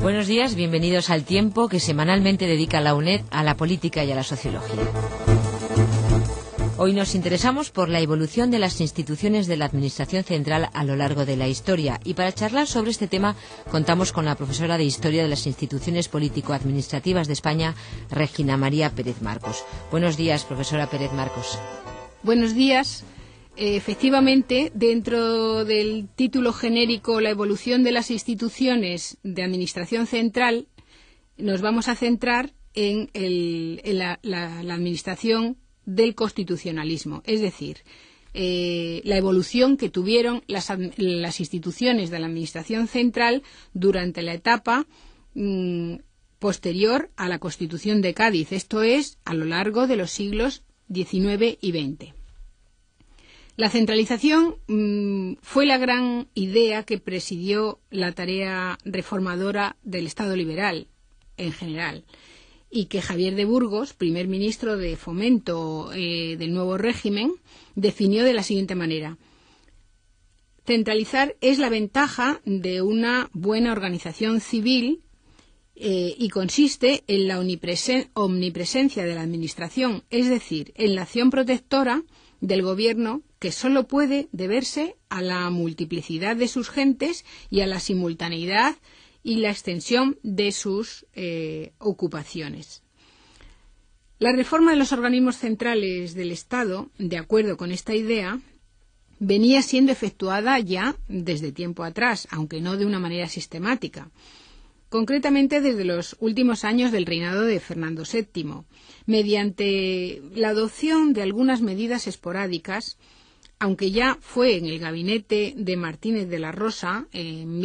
Buenos días, bienvenidos al tiempo que semanalmente dedica la UNED a la política y a la sociología. Hoy nos interesamos por la evolución de las instituciones de la Administración Central a lo largo de la historia, y para charlar sobre este tema contamos con la profesora de Historia de las Instituciones Político-Administrativas de España, Regina María Pérez Marcos. Buenos días, profesora Pérez Marcos. Buenos días. Efectivamente, dentro del título genérico La evolución de las instituciones de Administración Central, nos vamos a centrar en la administración del constitucionalismo, es decir, la evolución que tuvieron las instituciones de la Administración Central durante la etapa posterior a la Constitución de Cádiz, esto es, a lo largo de los siglos XIX y XX. La centralización fue la gran idea que presidió la tarea reformadora del Estado liberal en general, y que Javier de Burgos, primer ministro de Fomento del nuevo régimen, definió de la siguiente manera: centralizar es la ventaja de una buena organización civil y consiste en la omnipresencia de la Administración, es decir, en la acción protectora del Gobierno, que sólo puede deberse a la multiplicidad de sus gentes y a la simultaneidad y la extensión de sus ocupaciones. La reforma de los organismos centrales del Estado, de acuerdo con esta idea, venía siendo efectuada ya desde tiempo atrás, aunque no de una manera sistemática. Concretamente desde los últimos años del reinado de Fernando VII, mediante la adopción de algunas medidas esporádicas, aunque ya fue en el gabinete de Martínez de la Rosa en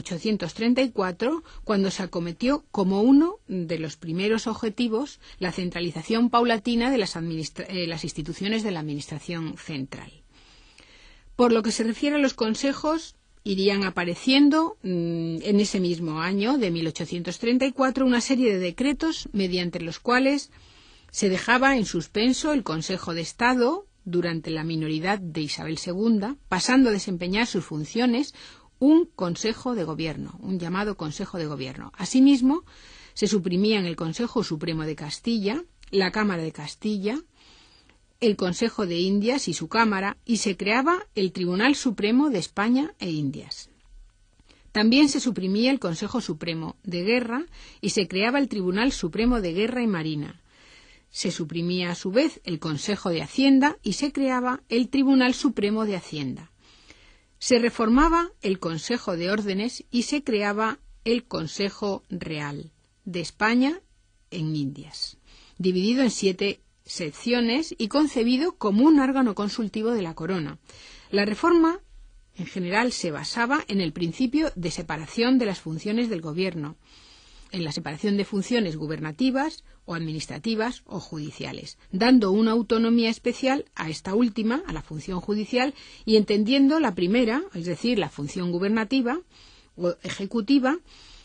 1834 cuando se acometió como uno de los primeros objetivos la centralización paulatina de las instituciones de la Administración Central. Por lo que se refiere a los consejos, irían apareciendo en ese mismo año de 1834 una serie de decretos mediante los cuales se dejaba en suspenso el Consejo de Estado durante la minoridad de Isabel II, pasando a desempeñar sus funciones un Consejo de Gobierno, un llamado Consejo de Gobierno. Asimismo, se suprimían el Consejo Supremo de Castilla, la Cámara de Castilla, el Consejo de Indias y su Cámara, y se creaba el Tribunal Supremo de España e Indias. También se suprimía el Consejo Supremo de Guerra y se creaba el Tribunal Supremo de Guerra y Marina. Se suprimía a su vez el Consejo de Hacienda y se creaba el Tribunal Supremo de Hacienda. Se reformaba el Consejo de Órdenes y se creaba el Consejo Real de España en Indias, dividido en 7 secciones y concebido como un órgano consultivo de la corona. La reforma, en general, se basaba en el principio de separación de las funciones del gobierno, en la separación de funciones gubernativas o administrativas o judiciales, dando una autonomía especial a esta última, a la función judicial, y entendiendo la primera, es decir, la función gubernativa o ejecutiva,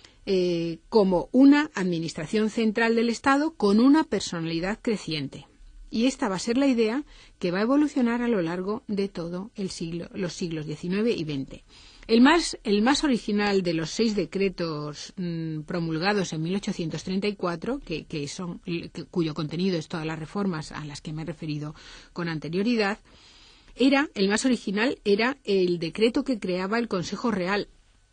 como una administración central del Estado con una personalidad creciente. Y esta va a ser la idea que va a evolucionar a lo largo de todo los siglos XIX y XX. El más original de los 6 decretos promulgados en 1834, cuyo contenido es todas las reformas a las que me he referido con anterioridad, el más original era el decreto que creaba el Consejo Real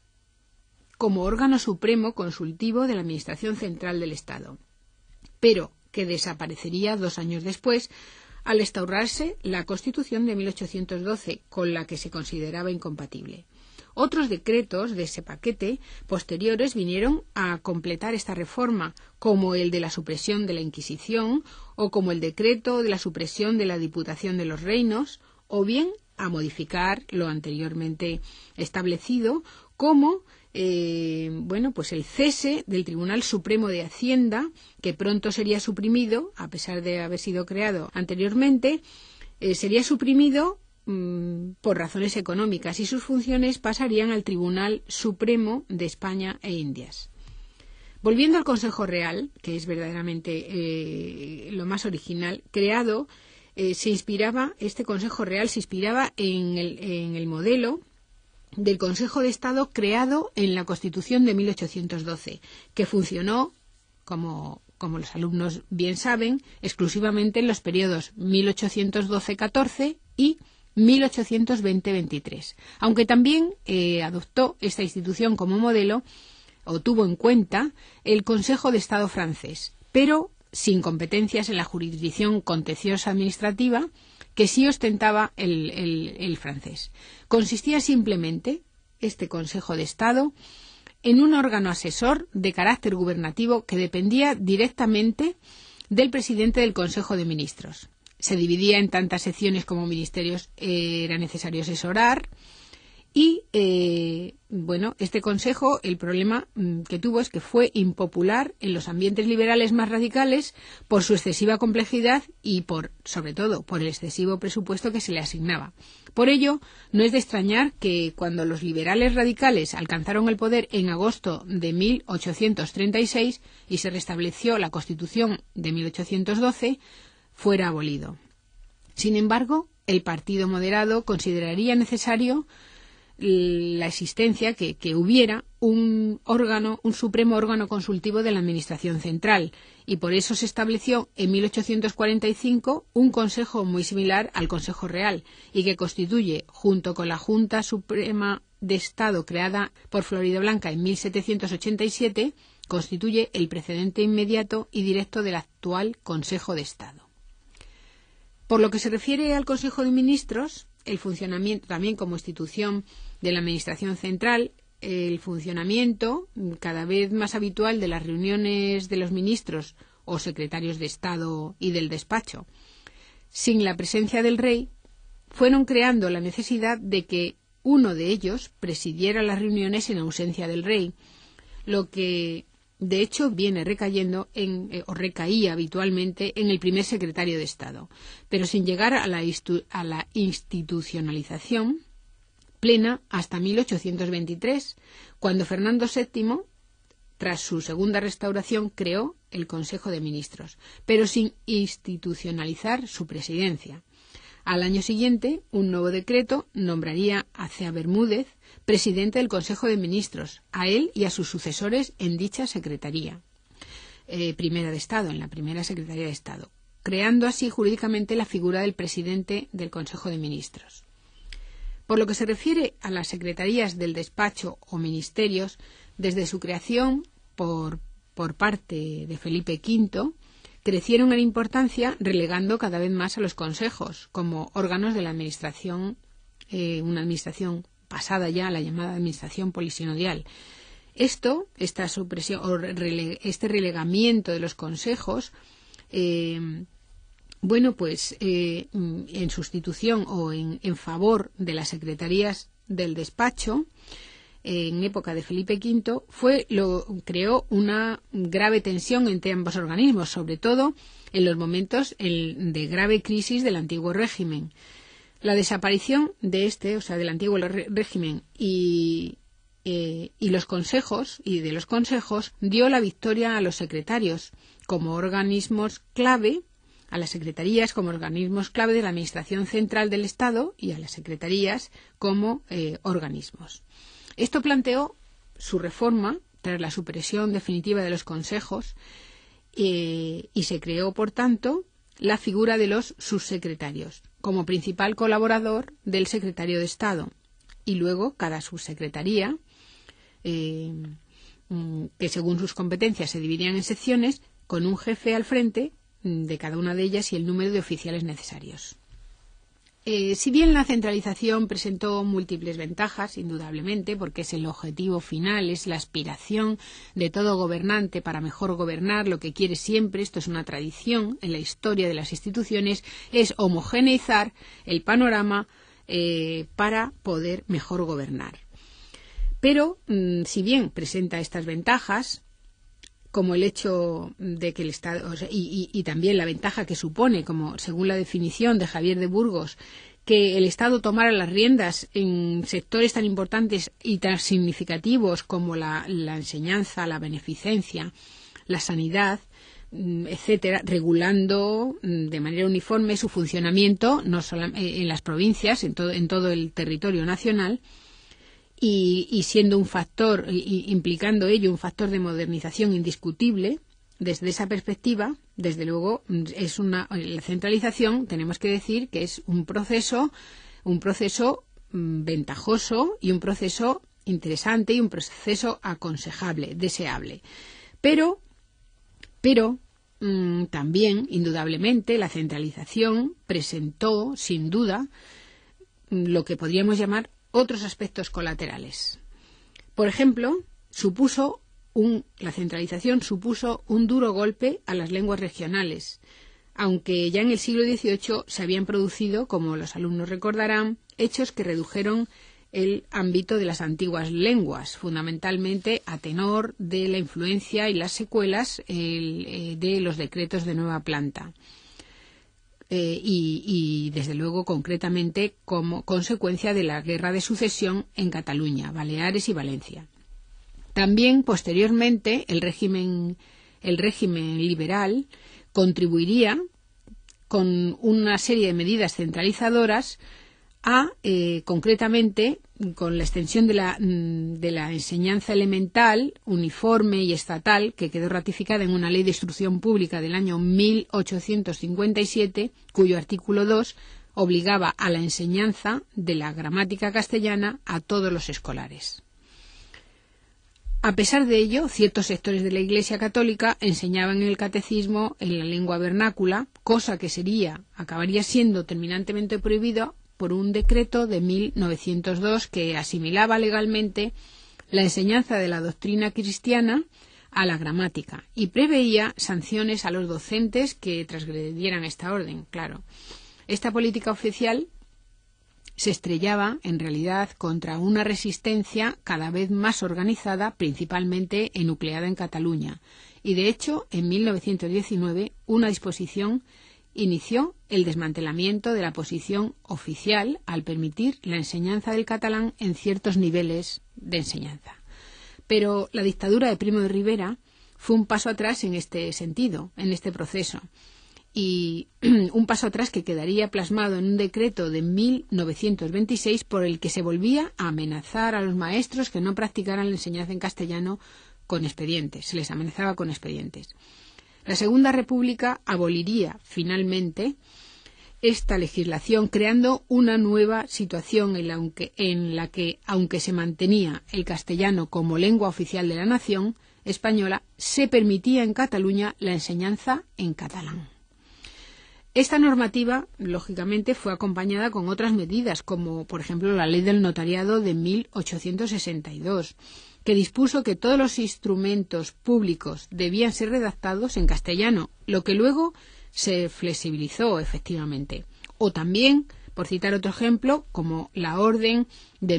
como órgano supremo consultivo de la Administración Central del Estado, pero que desaparecería 2 años después al instaurarse la Constitución de 1812, con la que se consideraba incompatible. Otros decretos de ese paquete posteriores vinieron a completar esta reforma, como el de la supresión de la Inquisición o como el decreto de la supresión de la Diputación de los Reinos, o bien a modificar lo anteriormente establecido, como el cese del Tribunal Supremo de Hacienda, que pronto sería suprimido, a pesar de haber sido creado anteriormente, sería suprimido por razones económicas y sus funciones pasarían al Tribunal Supremo de España e Indias. Volviendo al Consejo Real, que es verdaderamente lo más original, creado, este Consejo Real se inspiraba en el modelo del Consejo de Estado creado en la Constitución de 1812, que funcionó, como los alumnos bien saben, exclusivamente en los periodos 1812-14 y 1820-23, aunque también adoptó esta institución como modelo o tuvo en cuenta el Consejo de Estado francés, pero sin competencias en la jurisdicción contenciosa administrativa que sí ostentaba el francés. Consistía simplemente, este Consejo de Estado, en un órgano asesor de carácter gubernativo que dependía directamente del presidente del Consejo de Ministros. Se dividía en tantas secciones como ministerios era necesario asesorar y, este consejo, el problema que tuvo es que fue impopular en los ambientes liberales más radicales por su excesiva complejidad y, sobre todo, por el excesivo presupuesto que se le asignaba. Por ello, no es de extrañar que cuando los liberales radicales alcanzaron el poder en agosto de 1836 y se restableció la Constitución de 1812, fuera abolido. Sin embargo, el Partido Moderado consideraría necesario la existencia que hubiera un supremo órgano consultivo de la Administración Central, y por eso se estableció en 1845 un consejo muy similar al Consejo Real y que constituye, junto con la Junta Suprema de Estado creada por Floridablanca en 1787, constituye el precedente inmediato y directo del actual Consejo de Estado. Por lo que se refiere al Consejo de Ministros, el funcionamiento también como institución de la Administración Central, el funcionamiento cada vez más habitual de las reuniones de los ministros o secretarios de Estado y del despacho, sin la presencia del rey, fueron creando la necesidad de que uno de ellos presidiera las reuniones en ausencia del rey, lo que de hecho viene recayendo o recaía habitualmente en el primer secretario de Estado, pero sin llegar a la institucionalización plena hasta 1823, cuando Fernando VII, tras su segunda restauración, creó el Consejo de Ministros, pero sin institucionalizar su presidencia. Al año siguiente, un nuevo decreto nombraría a C.A. Bermúdez presidente del Consejo de Ministros, a él y a sus sucesores en dicha Secretaría Primera de Estado, en la primera Secretaría de Estado, creando así jurídicamente la figura del presidente del Consejo de Ministros. Por lo que se refiere a las secretarías del despacho o ministerios, desde su creación por parte de Felipe V, crecieron en importancia, relegando cada vez más a los consejos como órganos de la administración, una administración pasada ya a la llamada administración polisinodial. Esta supresión o este relegamiento de los consejos, en sustitución o en favor de las secretarías del despacho, en época de Felipe V, creó una grave tensión entre ambos organismos, sobre todo en los momentos de grave crisis del antiguo régimen. La desaparición del antiguo régimen y los consejos dio la victoria a los secretarios como organismos clave, a las secretarías como organismos clave de la Administración Central del Estado y a las secretarías como organismos. Esto planteó su reforma tras la supresión definitiva de los consejos y se creó, por tanto, la figura de los subsecretarios como principal colaborador del secretario de Estado, y luego cada subsecretaría, que según sus competencias se dividían en secciones, con un jefe al frente de cada una de ellas y el número de oficiales necesarios. Si bien la centralización presentó múltiples ventajas, indudablemente, porque es el objetivo final, es la aspiración de todo gobernante para mejor gobernar, lo que quiere siempre, esto es una tradición en la historia de las instituciones, es homogeneizar el panorama para poder mejor gobernar. Pero, si bien presenta estas ventajas, como el hecho de que el Estado, y también la ventaja que supone, como según la definición de Javier de Burgos, que el Estado tomara las riendas en sectores tan importantes y tan significativos como la enseñanza, la beneficencia, la sanidad, etcétera, regulando de manera uniforme su funcionamiento no solo en las provincias, en todo el territorio nacional, y siendo un factor, implicando ello un factor de modernización indiscutible. Desde esa perspectiva, desde luego, la centralización, tenemos que decir que es un proceso ventajoso y un proceso interesante y un proceso aconsejable, deseable. Pero también, indudablemente, la centralización presentó, sin duda, lo que podríamos llamar otros aspectos colaterales. Por ejemplo, la centralización supuso un duro golpe a las lenguas regionales, aunque ya en el siglo XVIII se habían producido, como los alumnos recordarán, hechos que redujeron el ámbito de las antiguas lenguas, fundamentalmente a tenor de la influencia y las secuelas de los decretos de nueva planta. Y desde luego, concretamente, como consecuencia de la guerra de sucesión en Cataluña, Baleares y Valencia. También, posteriormente, el régimen liberal contribuiría con una serie de medidas centralizadoras concretamente, con la extensión de la enseñanza elemental, uniforme y estatal, que quedó ratificada en una ley de instrucción pública del año 1857, cuyo artículo 2 obligaba a la enseñanza de la gramática castellana a todos los escolares. A pesar de ello, ciertos sectores de la Iglesia católica enseñaban el catecismo en la lengua vernácula, cosa que acabaría siendo terminantemente prohibido por un decreto de 1902 que asimilaba legalmente la enseñanza de la doctrina cristiana a la gramática y preveía sanciones a los docentes que transgredieran esta orden. Claro, esta política oficial se estrellaba, en realidad, contra una resistencia cada vez más organizada, principalmente enucleada en Cataluña. Y, de hecho, en 1919, una disposición inició el desmantelamiento de la posición oficial al permitir la enseñanza del catalán en ciertos niveles de enseñanza. Pero la dictadura de Primo de Rivera fue un paso atrás en este sentido, en este proceso, y un paso atrás que quedaría plasmado en un decreto de 1926 por el que se volvía a amenazar a los maestros que no practicaran la enseñanza en castellano con expedientes, se les amenazaba con expedientes. La Segunda República aboliría finalmente esta legislación, creando una nueva situación en la que, aunque se mantenía el castellano como lengua oficial de la nación española, se permitía en Cataluña la enseñanza en catalán. Esta normativa, lógicamente, fue acompañada con otras medidas, como, por ejemplo, la Ley del Notariado de 1862, que dispuso que todos los instrumentos públicos debían ser redactados en castellano, lo que luego se flexibilizó efectivamente. O también, por citar otro ejemplo, como la Orden de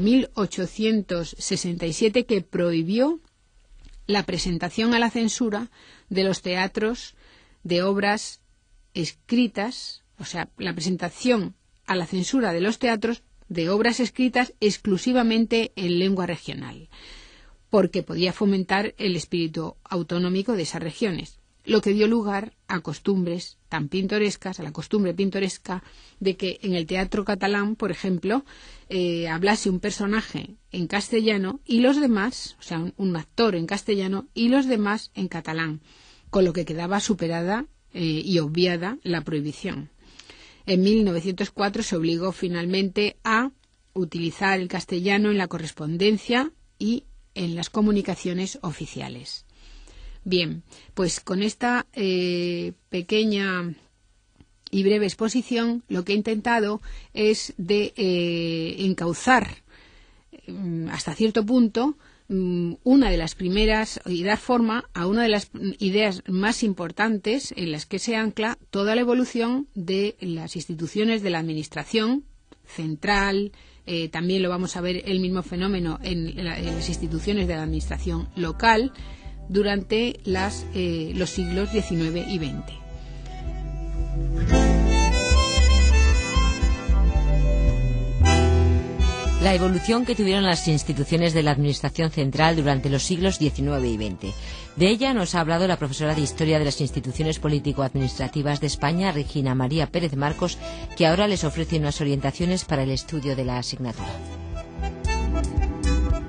1867 que prohibió la presentación a la censura de los teatros de obras escritas, o sea, la presentación a la censura de los teatros de obras escritas exclusivamente en lengua regional, porque podía fomentar el espíritu autonómico de esas regiones, lo que dio lugar a costumbres tan pintorescas, a la costumbre pintoresca de que en el teatro catalán, por ejemplo, hablase un personaje en castellano y los demás, o sea, un actor en castellano y los demás en catalán, con lo que quedaba superada y obviada la prohibición. En 1904 se obligó finalmente a utilizar el castellano en la correspondencia y en las comunicaciones oficiales. Bien, pues con esta pequeña y breve exposición lo que he intentado es de encauzar hasta cierto punto una de las primeras y dar forma a una de las ideas más importantes en las que se ancla toda la evolución de las instituciones de la administración central. También lo vamos a ver el mismo fenómeno en las instituciones de la administración local durante los siglos XIX y XX. La evolución que tuvieron las instituciones de la Administración Central durante los siglos XIX y XX. De ella nos ha hablado la profesora de Historia de las Instituciones Político-Administrativas de España, Regina María Pérez Marcos, que ahora les ofrece unas orientaciones para el estudio de la asignatura.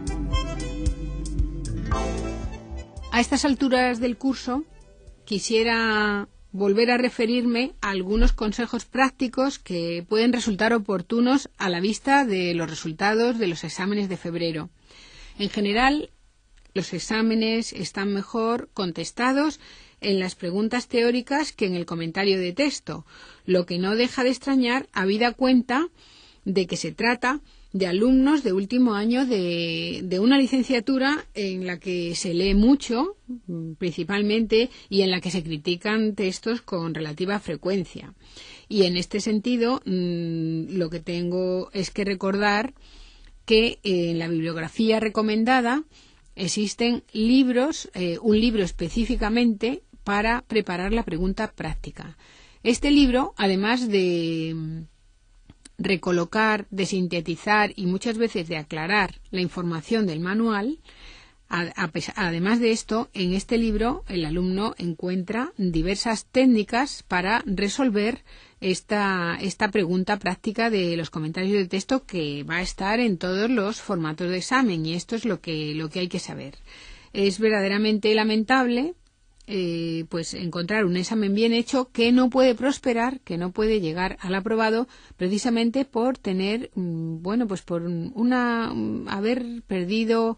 A estas alturas del curso quisiera volver a referirme a algunos consejos prácticos que pueden resultar oportunos a la vista de los resultados de los exámenes de febrero. En general, los exámenes están mejor contestados en las preguntas teóricas que en el comentario de texto, lo que no deja de extrañar habida cuenta de que se trata de alumnos de último año de una licenciatura en la que se lee mucho, principalmente, y en la que se critican textos con relativa frecuencia. Y en este sentido, lo que tengo es que recordar que en la bibliografía recomendada existen libros, un libro específicamente para preparar la pregunta práctica. Este libro, además de recolocar, de sintetizar y muchas veces de aclarar la información del manual, además de esto, en este libro el alumno encuentra diversas técnicas para resolver esta pregunta práctica de los comentarios de texto, que va a estar en todos los formatos de examen, y esto es lo que hay que saber. Es verdaderamente lamentable pues encontrar un examen bien hecho que no puede prosperar, que no puede llegar al aprobado, precisamente por tener, pues por haber perdido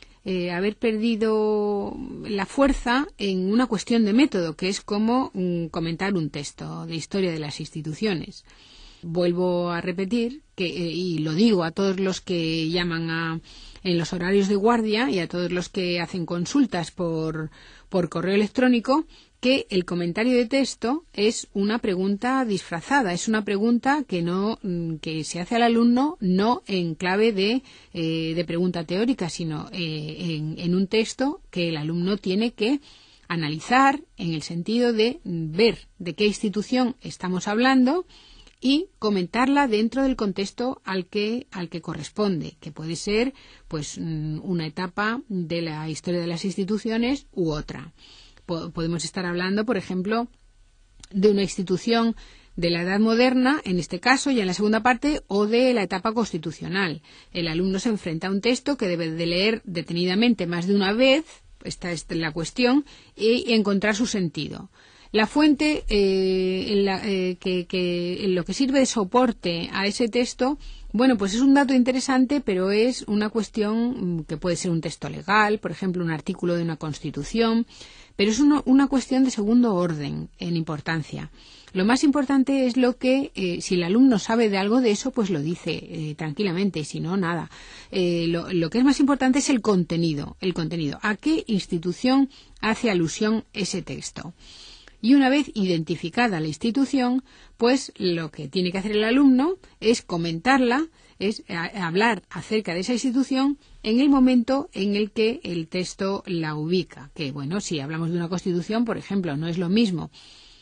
la fuerza en una cuestión de método, que es como comentar un texto de historia de las instituciones. Vuelvo a repetir y lo digo a todos los que llaman en los horarios de guardia y a todos los que hacen consultas por correo electrónico, que el comentario de texto es una pregunta disfrazada, es una pregunta que se hace al alumno no en clave de pregunta teórica, sino en un texto que el alumno tiene que analizar en el sentido de ver de qué institución estamos hablando y comentarla dentro del contexto al que corresponde, que puede ser pues una etapa de la historia de las instituciones u otra. Podemos estar hablando, por ejemplo, de una institución de la Edad Moderna, en este caso, ya en la segunda parte, o de la etapa constitucional. El alumno se enfrenta a un texto que debe de leer detenidamente más de una vez, esta es la cuestión, y encontrar su sentido. La fuente en lo que sirve de soporte a ese texto, pues es un dato interesante, pero es una cuestión que puede ser un texto legal, por ejemplo, un artículo de una Constitución, pero es una cuestión de segundo orden en importancia. Lo más importante es lo que, si el alumno sabe de algo de eso, pues lo dice tranquilamente, si no, nada. Lo que es más importante es el contenido. ¿A qué institución hace alusión ese texto? Y una vez identificada la institución, pues lo que tiene que hacer el alumno es comentarla, es hablar acerca de esa institución en el momento en el que el texto la ubica. Que si hablamos de una Constitución, por ejemplo, no es lo mismo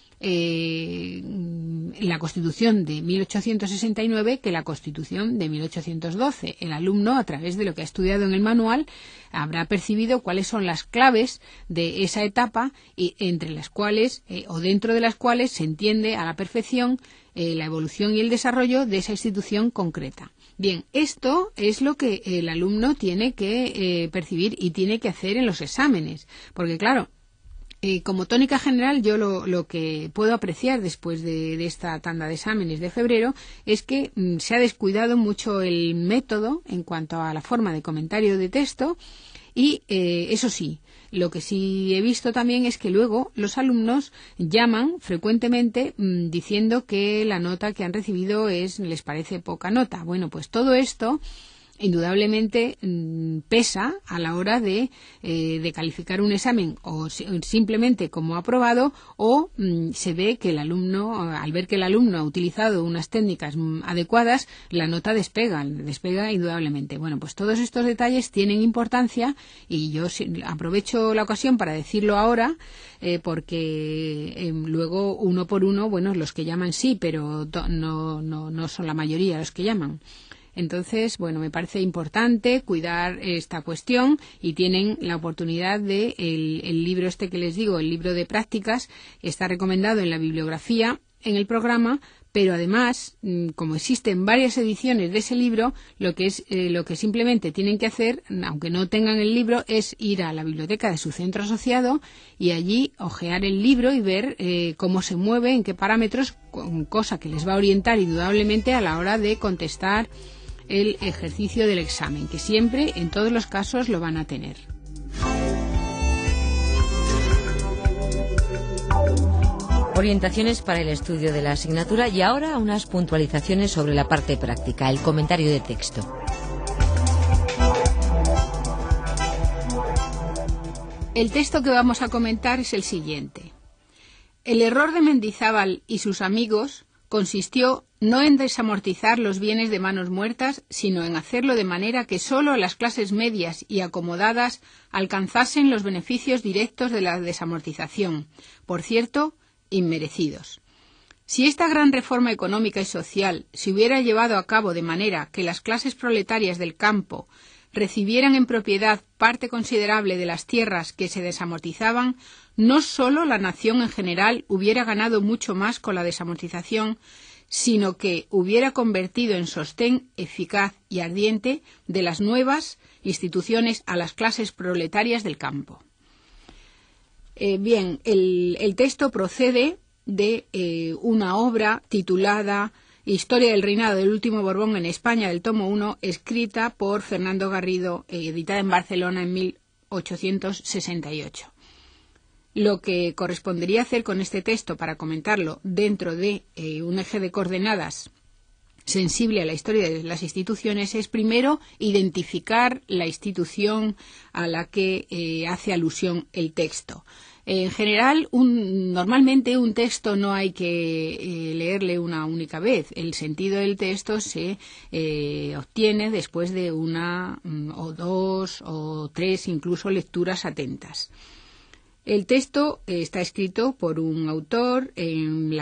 la Constitución de 1869 que la Constitución de 1812. El alumno, a través de lo que ha estudiado en el manual, habrá percibido cuáles son las claves de esa etapa, y entre las cuales o dentro de las cuales se entiende a la perfección la evolución y el desarrollo de esa institución concreta. Bien, esto es lo que el alumno tiene que percibir y tiene que hacer en los exámenes, porque claro, como tónica general, yo lo que puedo apreciar después de esta tanda de exámenes de febrero es que se ha descuidado mucho el método en cuanto a la forma de comentario de texto y, eso sí, lo que sí he visto también es que luego los alumnos llaman frecuentemente diciendo que la nota que han recibido les parece poca nota. Bueno, pues todo esto indudablemente pesa a la hora de calificar un examen, o simplemente como aprobado, o se ve que el alumno, al ver que el alumno ha utilizado unas técnicas adecuadas, la nota despega indudablemente. Bueno, pues todos estos detalles tienen importancia y yo aprovecho la ocasión para decirlo ahora, porque luego uno por uno, los que llaman sí, pero no son la mayoría los que llaman. Entonces, me parece importante cuidar esta cuestión y tienen la oportunidad de el libro que les digo, el libro de prácticas, está recomendado en la bibliografía en el programa, pero además, como existen varias ediciones de ese libro, lo que simplemente tienen que hacer, aunque no tengan el libro, es ir a la biblioteca de su centro asociado y allí hojear el libro y ver cómo se mueve, en qué parámetros, cosa que les va a orientar indudablemente a la hora de contestar el ejercicio del examen, que siempre, en todos los casos, lo van a tener. Orientaciones para el estudio de la asignatura y ahora unas puntualizaciones sobre la parte práctica, el comentario de texto. El texto que vamos a comentar es el siguiente. El error de Mendizábal y sus amigos consistió no en desamortizar los bienes de manos muertas, sino en hacerlo de manera que sólo las clases medias y acomodadas alcanzasen los beneficios directos de la desamortización, por cierto, inmerecidos. Si esta gran reforma económica y social se hubiera llevado a cabo de manera que las clases proletarias del campo recibieran en propiedad parte considerable de las tierras que se desamortizaban, no sólo la nación en general hubiera ganado mucho más con la desamortización, sino que hubiera convertido en sostén eficaz y ardiente de las nuevas instituciones a las clases proletarias del campo. Bien, el texto procede de una obra titulada Historia del reinado del último Borbón en España, del tomo 1, escrita por Fernando Garrido, editada en Barcelona en 1868. Lo que correspondería hacer con este texto para comentarlo dentro de un eje de coordenadas sensible a la historia de las instituciones es primero identificar la institución a la que hace alusión el texto. En general, normalmente un texto no hay que leerle una única vez. El sentido del texto se obtiene después de una o dos o tres incluso lecturas atentas. El texto está escrito por un autor el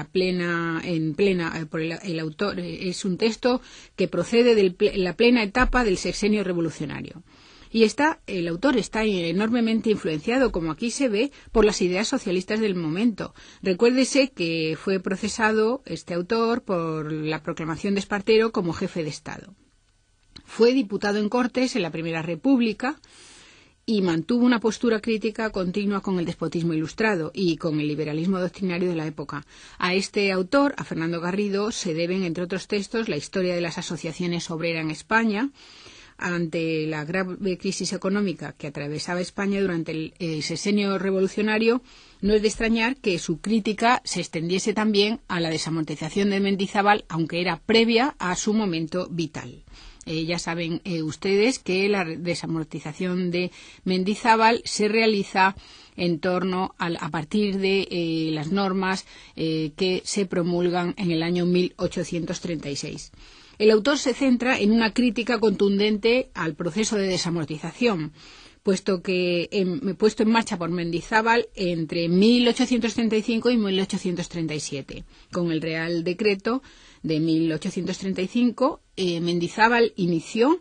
autor es un texto que procede de la plena etapa del sexenio revolucionario. Y el autor está enormemente influenciado, como aquí se ve, por las ideas socialistas del momento. Recuérdese que fue procesado este autor por la proclamación de Espartero como jefe de Estado. Fue diputado en Cortes en la Primera República y mantuvo una postura crítica continua con el despotismo ilustrado y con el liberalismo doctrinario de la época. A este autor, a Fernando Garrido, se deben, entre otros textos, la historia de las asociaciones obreras en España, ante la grave crisis económica que atravesaba España durante el sexenio revolucionario. No es de extrañar que su crítica se extendiese también a la desamortización de Mendizábal, aunque era previa a su momento vital. Ya saben ustedes que la desamortización de Mendizábal se realiza a partir de las normas que se promulgan en el año 1836. El autor se centra en una crítica contundente al proceso de desamortización, puesto en marcha por Mendizábal entre 1835 y 1837. Con el Real Decreto de 1835, Mendizábal inició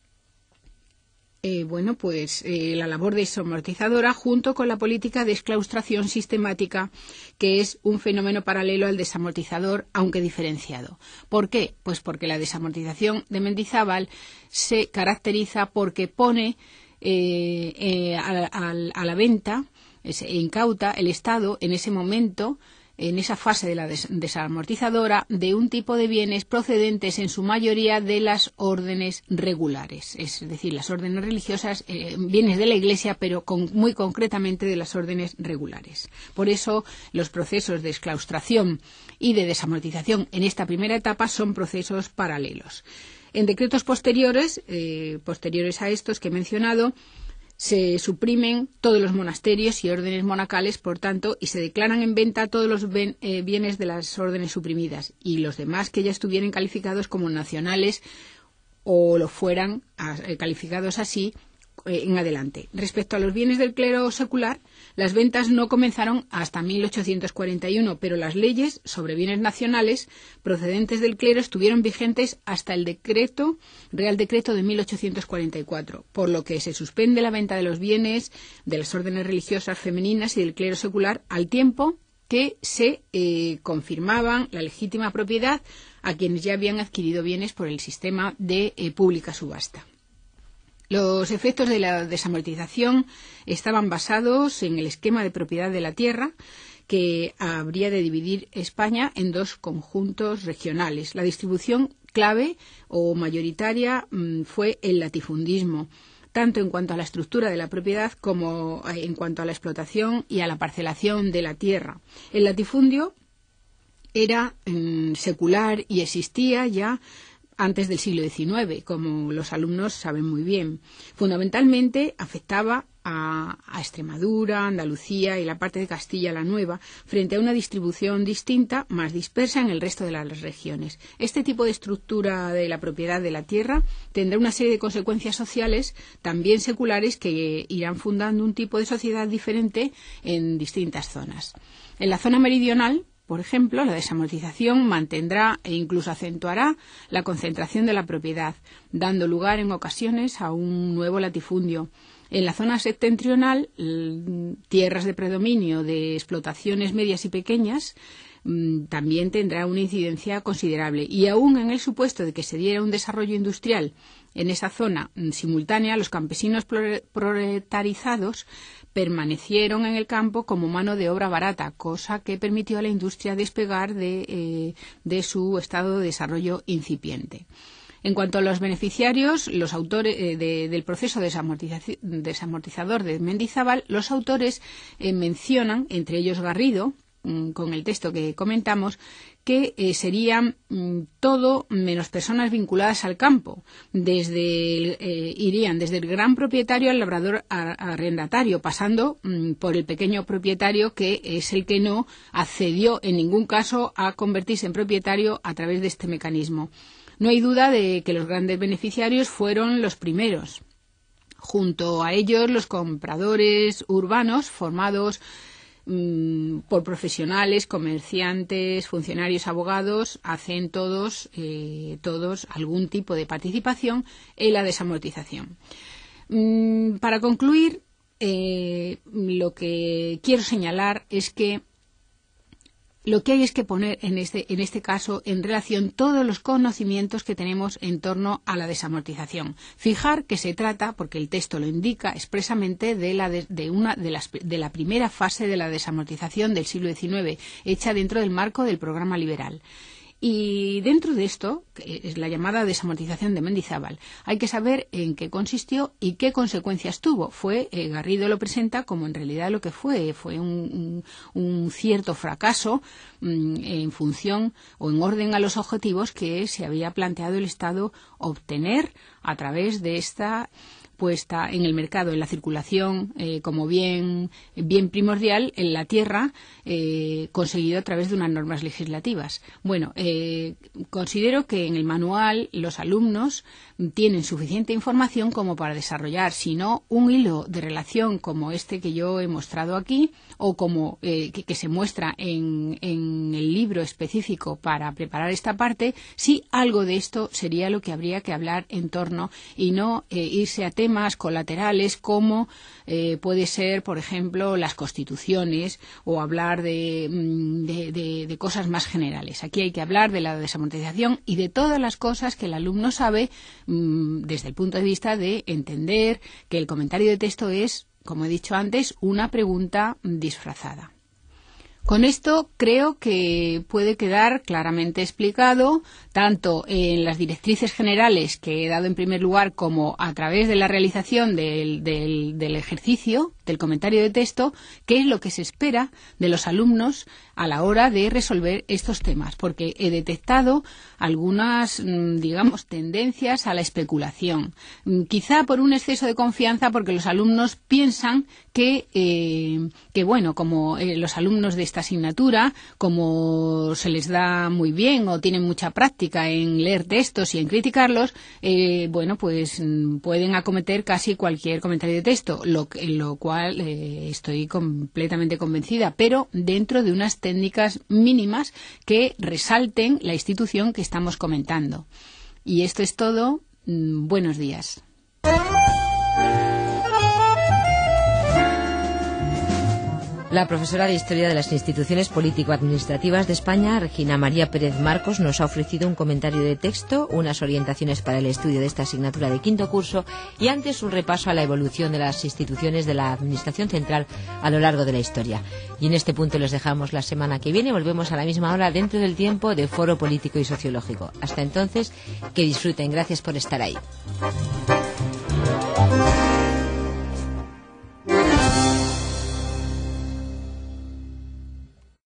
la labor desamortizadora junto con la política de exclaustración sistemática, que es un fenómeno paralelo al desamortizador, aunque diferenciado. ¿Por qué? Pues porque la desamortización de Mendizábal se caracteriza porque pone a la venta, incauta el Estado en ese momento, en esa fase de la desamortizadora, de un tipo de bienes procedentes en su mayoría de las órdenes regulares, es decir, las órdenes religiosas, bienes de la Iglesia, pero muy concretamente de las órdenes regulares. Por eso los procesos de exclaustración y de desamortización en esta primera etapa son procesos paralelos. En decretos posteriores a estos que he mencionado, se suprimen todos los monasterios y órdenes monacales, por tanto, y se declaran en venta todos los bienes de las órdenes suprimidas y los demás que ya estuvieran calificados como nacionales o lo fueran calificados así en adelante. Respecto a los bienes del clero secular, las ventas no comenzaron hasta 1841, pero las leyes sobre bienes nacionales procedentes del clero estuvieron vigentes hasta el Real Decreto de 1844, por lo que se suspende la venta de los bienes de las órdenes religiosas femeninas y del clero secular al tiempo que se confirmaban la legítima propiedad a quienes ya habían adquirido bienes por el sistema de pública subasta. Los efectos de la desamortización estaban basados en el esquema de propiedad de la tierra, que habría de dividir España en dos conjuntos regionales. La distribución clave o mayoritaria fue el latifundismo, tanto en cuanto a la estructura de la propiedad como en cuanto a la explotación y a la parcelación de la tierra. El latifundio era secular y existía ya antes del siglo XIX, como los alumnos saben muy bien. Fundamentalmente afectaba a Extremadura, Andalucía y la parte de Castilla la Nueva, frente a una distribución distinta, más dispersa en el resto de las regiones. Este tipo de estructura de la propiedad de la tierra tendrá una serie de consecuencias sociales, también seculares, que irán fundando un tipo de sociedad diferente en distintas zonas. En la zona meridional, por ejemplo, la desamortización mantendrá e incluso acentuará la concentración de la propiedad, dando lugar en ocasiones a un nuevo latifundio. En la zona septentrional, tierras de predominio de explotaciones medias y pequeñas también tendrá una incidencia considerable. Y aún en el supuesto de que se diera un desarrollo industrial en esa zona simultánea, los campesinos proletarizados permanecieron en el campo como mano de obra barata, cosa que permitió a la industria despegar de su estado de desarrollo incipiente. En cuanto a los beneficiarios, los autores del proceso desamortizador de Mendizábal, los autores mencionan, entre ellos Garrido, con el texto que comentamos, que serían todo menos personas vinculadas al campo. Irían desde el gran propietario al labrador arrendatario, pasando por el pequeño propietario, que es el que no accedió en ningún caso a convertirse en propietario a través de este mecanismo. No hay duda de que los grandes beneficiarios fueron los primeros. Junto a ellos, los compradores urbanos formados por profesionales, comerciantes, funcionarios, abogados, hacen todos algún tipo de participación en la desamortización. Para concluir, lo que quiero señalar es que lo que hay es que poner en este caso en relación todos los conocimientos que tenemos en torno a la desamortización. Fijar que se trata, porque el texto lo indica expresamente, de la primera fase de la desamortización del siglo XIX, hecha dentro del marco del programa liberal. Y dentro de esto, que es la llamada desamortización de Mendizábal, hay que saber en qué consistió y qué consecuencias tuvo. Garrido lo presenta como en realidad lo que fue un cierto fracaso en función o en orden a los objetivos que se había planteado el Estado obtener a través de esta puesta en el mercado, en la circulación como bien primordial en la tierra, conseguido a través de unas normas legislativas. Bueno, considero que en el manual los alumnos tienen suficiente información como para desarrollar, si no un hilo de relación como este que yo he mostrado aquí, o como que se muestra en el libro específico para preparar esta parte, sí algo de esto sería lo que habría que hablar en torno, y no irse a temas colaterales como puede ser, por ejemplo, las constituciones, o hablar de cosas más generales. Aquí hay que hablar de la desamortización y de todas las cosas que el alumno sabe desde el punto de vista de entender que el comentario de texto es, como he dicho antes, una pregunta disfrazada. Con esto creo que puede quedar claramente explicado, tanto en las directrices generales que he dado en primer lugar, como a través de la realización del ejercicio, del comentario de texto, qué es lo que se espera de los alumnos a la hora de resolver estos temas, porque he detectado algunas, tendencias a la especulación. Quizá por un exceso de confianza, porque los alumnos piensan que como los alumnos de esta asignatura, como se les da muy bien o tienen mucha práctica en leer textos y en criticarlos, pueden acometer casi cualquier comentario de texto, lo cual estoy completamente convencida, pero dentro de unas técnicas mínimas que resalten la institución que estamos comentando. Y esto es todo. Buenos días. La profesora de Historia de las Instituciones Político-Administrativas de España, Regina María Pérez Marcos, nos ha ofrecido un comentario de texto, unas orientaciones para el estudio de esta asignatura de quinto curso y antes un repaso a la evolución de las instituciones de la Administración Central a lo largo de la historia. Y en este punto les dejamos la semana que viene. Volvemos a la misma hora dentro del tiempo de Foro Político y Sociológico. Hasta entonces, que disfruten. Gracias por estar ahí.